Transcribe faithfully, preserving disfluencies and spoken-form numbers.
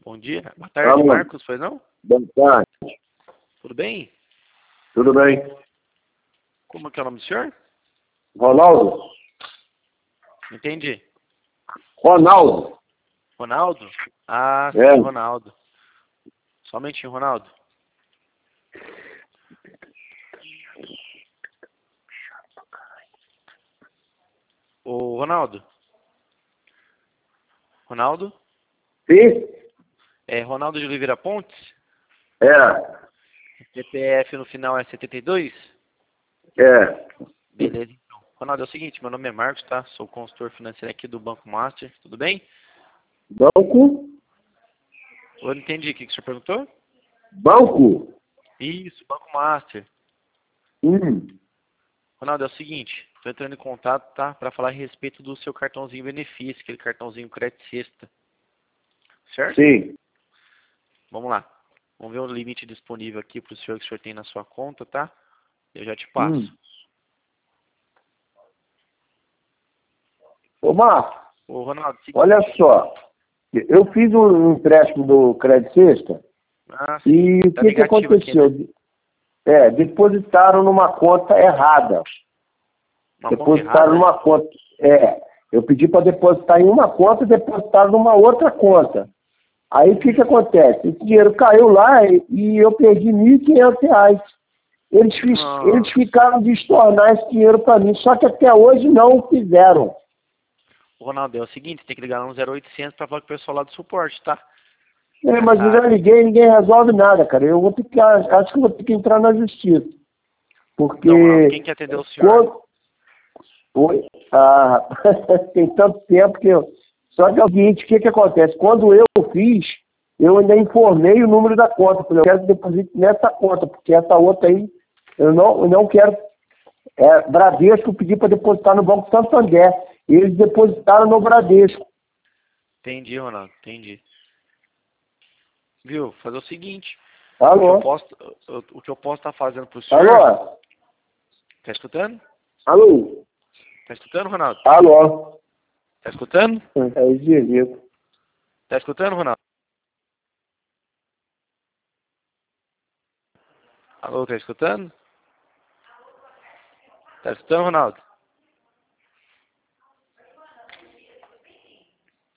Bom dia. Boa tarde, Alô. Marcos, foi não? Boa tarde. Tudo bem? Tudo bem? Como é que é o nome do senhor? Ronaldo? Entendi. Ronaldo? Ronaldo? Ah, É. sim, Ronaldo. Somente Ronaldo. Ô, Ronaldo. Ronaldo? Sim? É Ronaldo de Oliveira Pontes? É. C P F no final é setenta e dois? É. Beleza, então. Ronaldo, é o seguinte, meu nome é Marcos, tá? Sou consultor financeiro aqui do Banco Master, tudo bem? Banco? Eu não entendi, o que que o senhor perguntou? Banco? Isso, Banco Master. Hum. Ronaldo, é o seguinte, estou entrando em contato, tá? Para falar a respeito do seu cartãozinho benefício, aquele cartãozinho crédito sexta. Certo? Sim. Vamos lá. Vamos ver o limite disponível aqui para o senhor que o senhor tem na sua conta, tá? Eu já te passo. Hum. Ô, Marcos, Ô, Ronaldo, seguinte. olha só. Eu fiz um empréstimo do Crédito Sexta Ah, e sim. o Tá que, que negativo aqui, aconteceu? né? É, depositaram numa conta errada. Uma conta Depositaram errada? numa conta. É, eu pedi para depositar em uma conta e depositaram numa outra conta. Aí o que, que acontece? Esse dinheiro caiu lá e, e eu perdi mil e quinhentos reais. Eles, fiz, eles Nossa. ficaram de estornar esse dinheiro para mim, só que até hoje não o fizeram. Ô, Ronaldo, é o seguinte, tem que ligar no zero oitocentos para falar com o pessoal lá do suporte, tá? É, mas Essa eu já área. liguei e ninguém resolve nada, cara. Eu vou ter que, acho que eu vou ter que entrar na justiça. Então, Ronaldo, Porque quem que atendeu o senhor? quando, Oi? Ah, tem tanto tempo que eu. Só que é o seguinte, o que, que acontece? Quando eu fiz, eu ainda informei o número da conta. Falei, eu quero depositar nessa conta, porque essa outra aí, eu não, eu não quero. É, Bradesco, eu pedi para depositar no Banco Santander. E eles depositaram no Bradesco. Entendi, Ronaldo, entendi. Viu? Fazer o seguinte, o que eu Alô? posso, o, o que eu posso estar fazendo pro senhor, Alô? tá escutando? Alô? Tá escutando, Ronaldo? Alô? Tá escutando? É o Diego. Tá escutando, Ronaldo? Alô, tá escutando? Tá escutando, Ronaldo?